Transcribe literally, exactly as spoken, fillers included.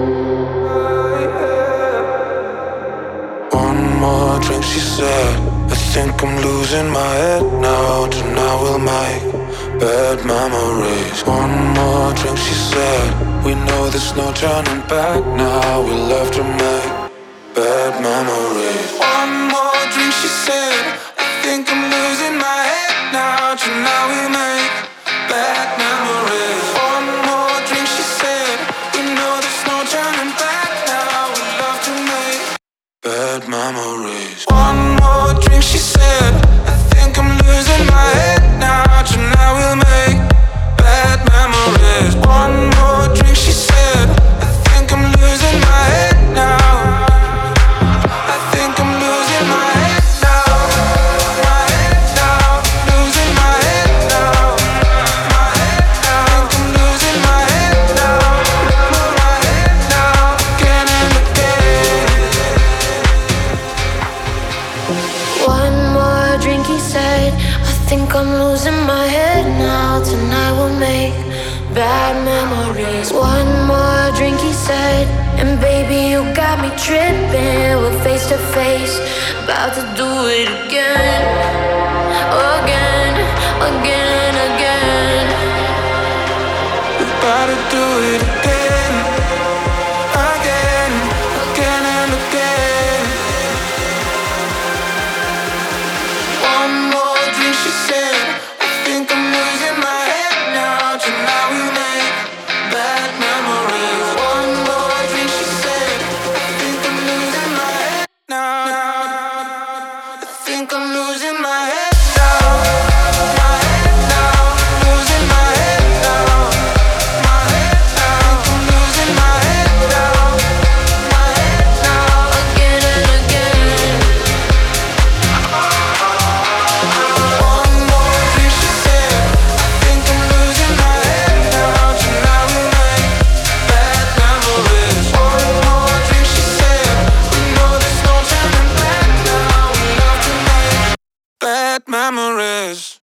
One more drink, she said. I think I'm losing my head now. Tonight we'll make bad memories. One more drink, she said. We know there's no turning back now. We'll have to make bad memories. One more drink, she said. I think I'm losing my head now. Tonight we'll make bad memories. One more drink, she said. We know there's no turning back now. We'll have to make bad memories. One more drink, she said. I think I'm losing my head now. Tonight we'll make bad memories. One more drink, she said. I think I'm losing my head now. I think I'm losing my head now. My head now. Losing my head now. My head now. I think I'm losing my head now. My head now. Again and again. One more drink, he said. I think I'm losing my head now. Tonight we'll make bad memories. One more drink, he said. And baby, you got me tripping. We're face to face, about to do it again. Again, again, again. We're about to do it again. Again, again and again. One more drink, she said. I think I'm losing my head now. Tonight we make bad memories. One more drink, she said. I think I'm losing my head now. I think I'm losing my head now. My head now. Losing my head now. My head now. I think I'm losing my head now. My head now. Again and again. One more drink, she said. I think I'm losing my head now. Tonight we make bad memories. One more drink, she said. We know there's no turning back now. We love to make bad memories.